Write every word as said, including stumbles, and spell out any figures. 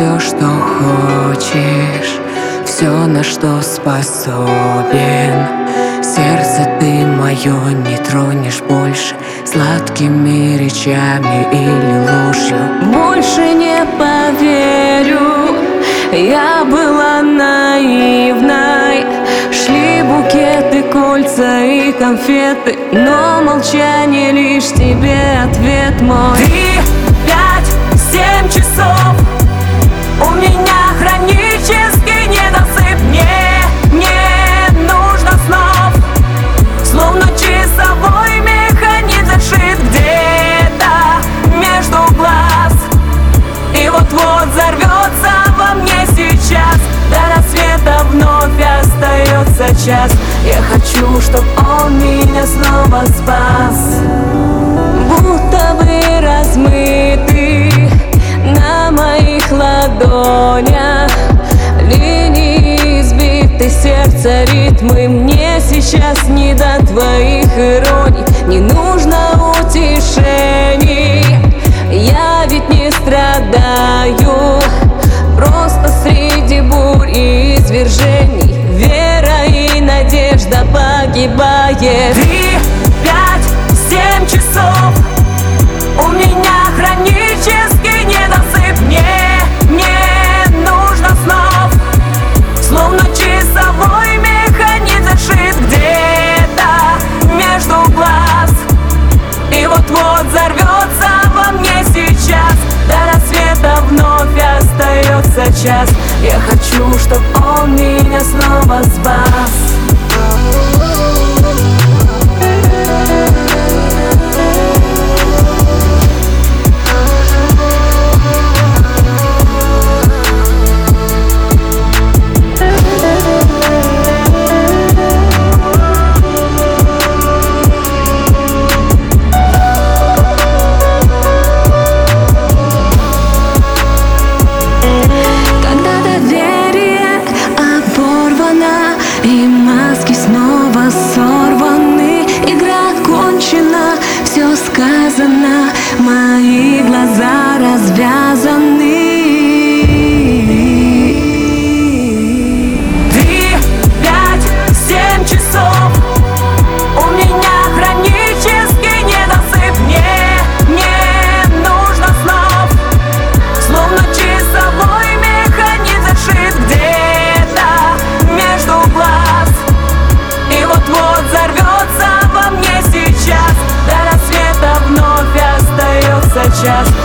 все, что хочешь, все, на что способен. Сердце ты мое не тронешь больше сладкими речами или ложью. Больше не поверю, я была наивной. Шли букеты, кольца и конфеты, но молчание лишь тебе ответ мой. Три, пять, семь часов, у меня хронический недосып. Мне не нужно снов, словно часовой механизм зашит где-то между глаз. И вот-вот взорвется во мне сейчас. До рассвета вновь остается час. Я хочу, чтоб он меня снова спас. Будто бы размыты на моих ладонях линии избиты, сердца ритмы. Мне сейчас не до твоих ироний, не нужно утешений. Я ведь не страдаю, просто среди бурь и извержений вера и надежда погибает. Три, пять, семь часов, у меня хронический недосып. Мне не нужно снов, словно часовой механизм зашит где-то между глаз. И вот-вот взорвется во мне сейчас. До рассвета вновь остается час. Я хочу, чтоб он меня снова спас. И маски снова сорваны, игра окончена, все сказано, мои глаза развязаны. Три, пять, семь часов, у меня хронический недосып. Мне не нужно снов, словно часовой механизм зашит где-то между глаз. И вот-вот взорвется во мне сейчас. До рассвета вновь остается час.